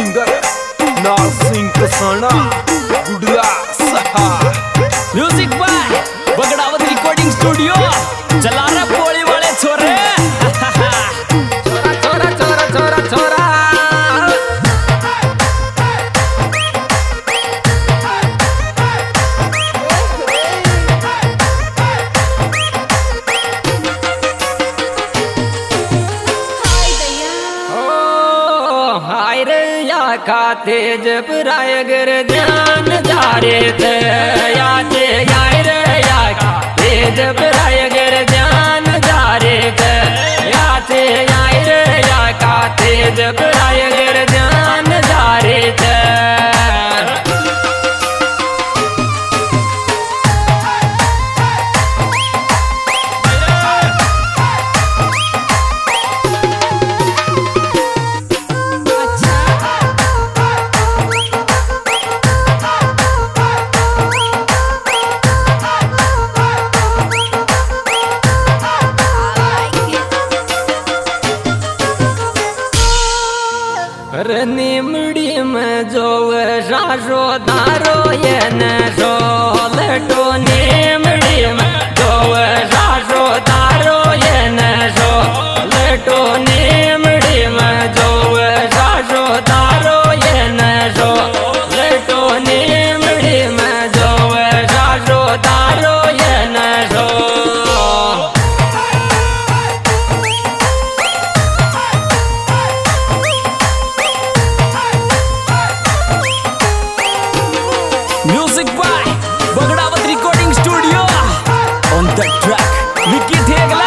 Singer नासिंग कसना गुड़िया सहा music by Bagdawat recording studio चला रहे पोली वाले छोरे छोरा छोरा छोरा छोरा खाते जब रायगर ध्यान जा रे थे याते यार या खाते जब रायगर ध्यान जा रे थे याते यार या खाते जब रायगर ध्यान जा रे थे निमड़ी में जो सासो दारो ये न सो लटो निमड़ी में जो सासो दारो ये न सो लटो निमड़ी में जो सासो दारो ये न सो लटो निमड़ी में जो सासो दारो ये न सो music by Bagdawat recording studio on the track Vicky Thegla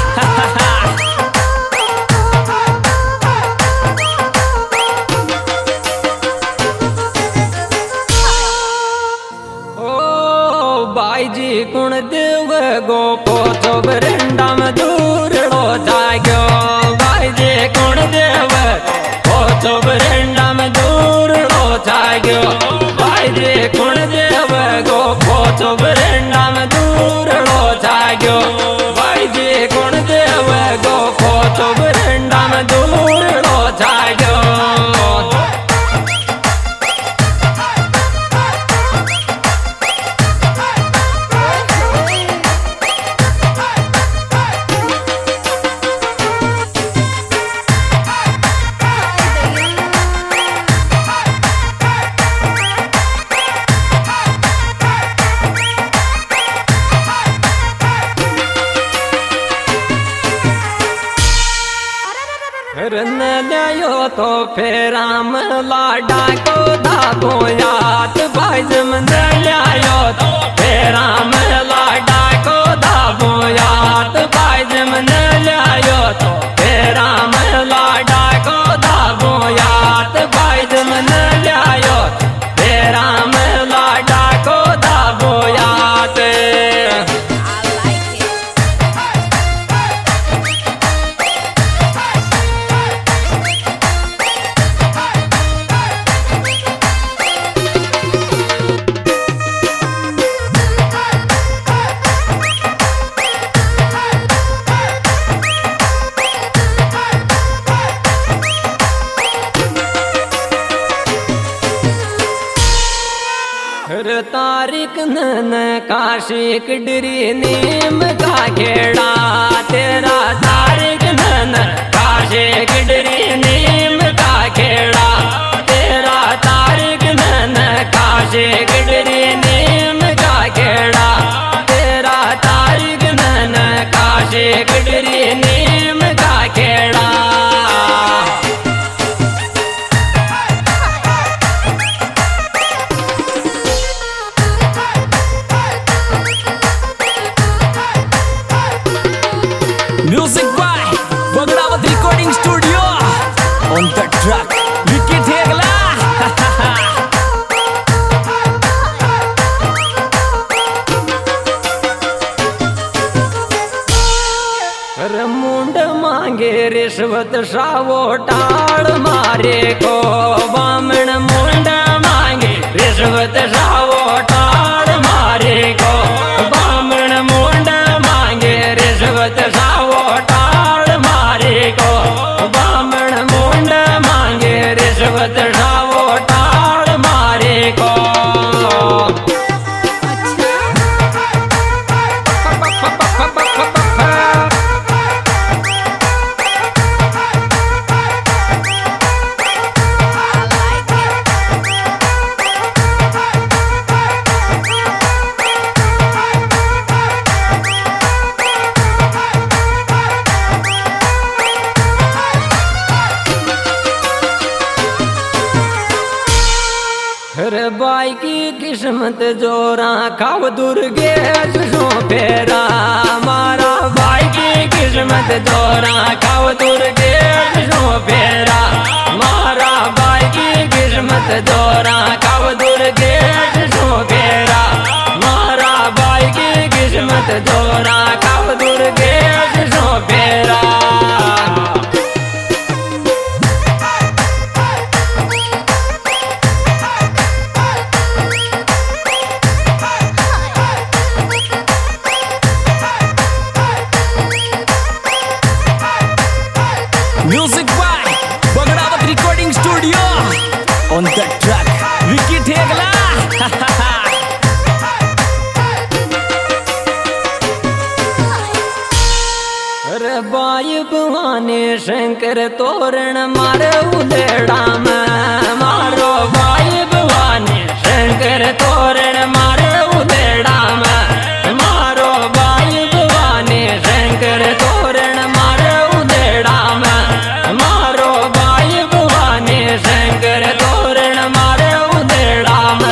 ओ भाई जी कुण देव गो पोथो बरंडा में दूर लो जागो भाई जी कुण देव पोथो बरंडा में दूर लो जागो भाई जी कुण देव गो पोथो बरंडा में दूर लो जागो भाई जी कुण देव गो पोथो बरंडा में दूर लो जागो रन लियो तो फेराम लाडा को धागो याद भाई जमन लियो तो फेराम लाडा को धागो याद भाई जमन लियो तो फेराम लाडा को धागो याद भाई जमन लियो फेराम लाडा को धागो याद तारिक नन काशी किडरी नीम का खेड़ा तेरा तारिक नन काशी किडरी नीम का खेड़ा तेरा तारिक नन काशी किडरी नीम का खेड़ा तेरा तारिक नन काशी किडरी नीम का खेड़ा music by Bagdawat recording studio on the track Vicky Thegla मुंड मांगे रिश्वत सावो टाड़ मारे को बामण मुंड मांगे रिश्वत सावो टाड़ मारे को बामण मुंड मांगे रिश्वत सावो टाड़ मारे को बामण मुंड मांगे रिश्वत सावो अरे बाई की किस्मत जोरा खाव दुर्गे सो फेरा मारा भाई की किस्मत जोरा खाव दुर्गे सो फेरा मारा भाई की किस्मत जोरा खाव दुर्गे सो फेरा मारा भाई की किस्मत जोरा खाव दुर्गे सो फेरा Music by Bagadavat Recording Studio. On the track, Vicky Thegla. अरे बाई भवानी शंकर तोरण मारे उदेड़ा में मारो बाई भवानी शंकर तोरण मारे उदेड़ा में मारो बाई भवानी शंकर तोरण मारे उदेड़ा में मारो बाई भवानी शंकर तोरण मारे उदेड़ा में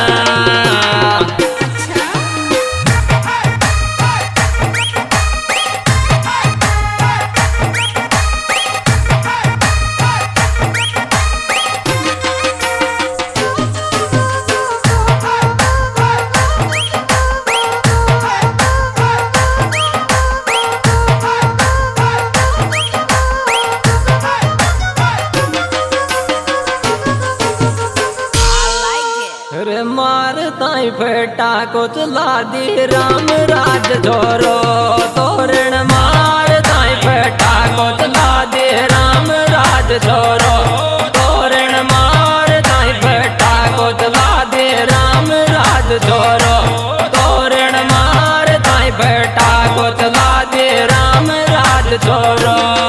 अरे मारताई फेटा को चला दी राम राज जोरो तोरण मारताई फेटा को चला दे राम राज जोरो तोरण मारताई फेटा को चला दे राम राज जोरो तोरण मारताई फेटा को चला दे राम राज जोरो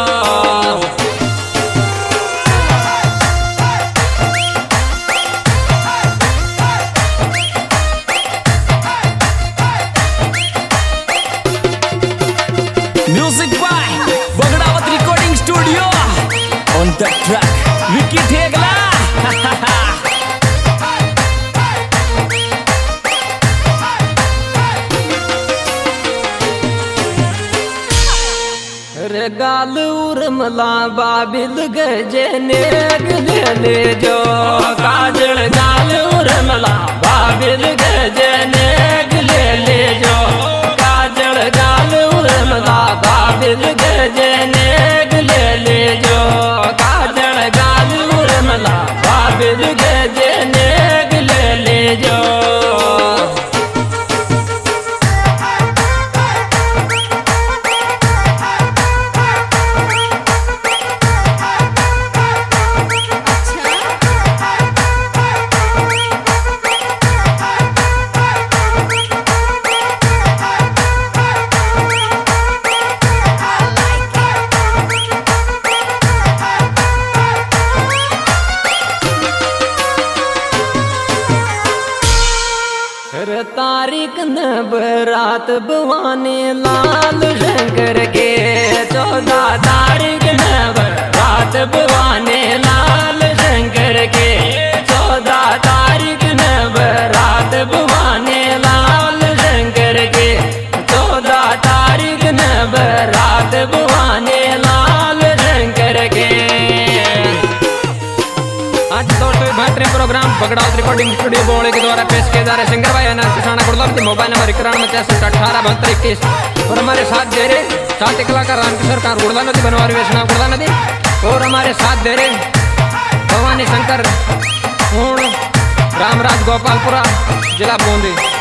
Music by Bagadavat Recording Studio. On the track, Vicky Thegla. अरे गाल उर्मला बाबिल गजे नेग ले जो काजल गाल उर्मला बाबिल गजे नेग ले जो काजल गाल उर्मला बाबिल गजे नेग ले जो काजल गाल उर्मला बाबिल गजे नेग ले जो तारीख न बरात भवानी लाल शंकर के 14 तारीख न बरात भवानी लाल शंकर के 14 तारीख न बरात भवानी लाल शंकर के 14 तारीख न बरात भवानी लाल शंकर के आज दोस्तों बेहतरीन प्रोग्राम बगड़ावत रिकॉर्डिंग स्टूडियो बोले के द्वारा पेश किए जा रहे सिंगर भाई अनंत किसाना गुड़लम मोबाइल नंबर 91 और हमारे साथ दे रहे साथ कलाकार रामकिशोर कार गुड़ला नदी बनवारी वेशना गुड़ला नदी और हमारे साथ दे रहे भवानी शंकर रामराज गोपालपुरा जिला बूंदी।